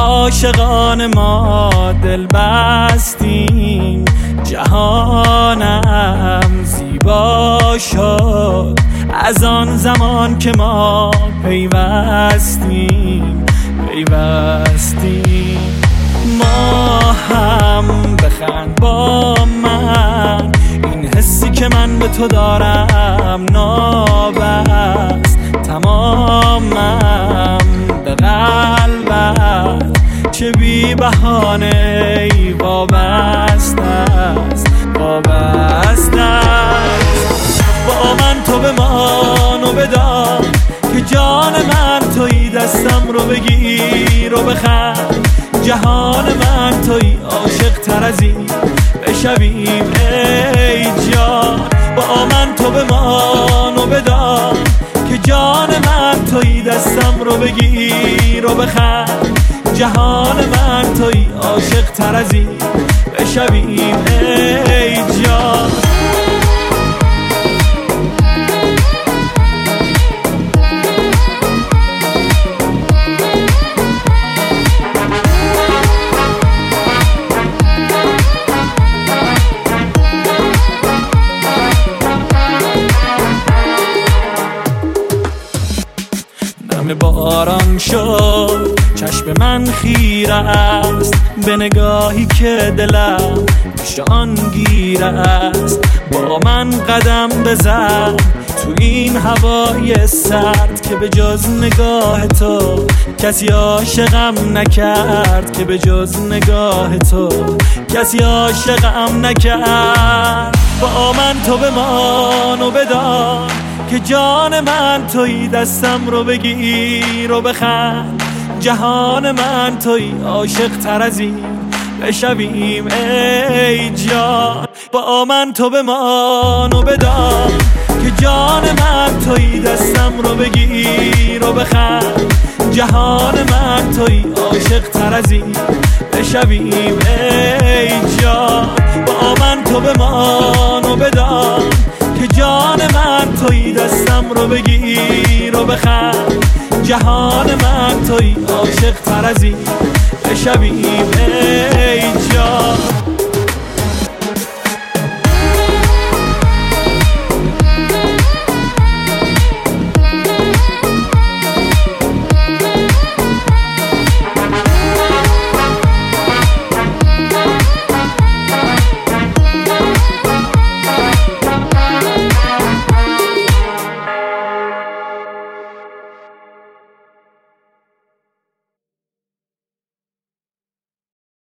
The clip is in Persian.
عاشقان ما دل بستیم، جهانم زیبا شد از آن زمان که ما پیوستیم. ما هم بخند با من، این حسی که من به تو دارم نابست تمامم به قلبت، چه بی بهانه ای وابسته است. با من تو بمان و بدان که جان من تویی، دستم رو بگیر و بخند، جهان من تویی، عاشق تر از این بشویم ای جان. با من تو بمان و بدان که جان من تویی، دستم رو بگیر و بخند، جهان من تویی، عاشق تر از این بشویم ای جان. باران شد چشم من خیره است به نگاهی که دلم پیش آن گیره است. با من قدم بزن تو این هوای سرد که به جز نگاه تو کسی عاشقم نکرد، که به جز نگاه تو کسی عاشقم نکرد. با من تو بمان و بدان که جان من تویی، دستم رو بگیر و بخند، جهان من تویی، عاشق تر از این بشویم ای جان. با من تو بمان و بدان که جان من تویی، دستم رو بگیر و بخند، جهان من تویی، عاشق تر از این بشویم ای جان. با من تو بمان و بدان که جان من تویی، دستم رو بگیر و بخند، جهان من تویی، عاشق تر از این بشویم ای جان.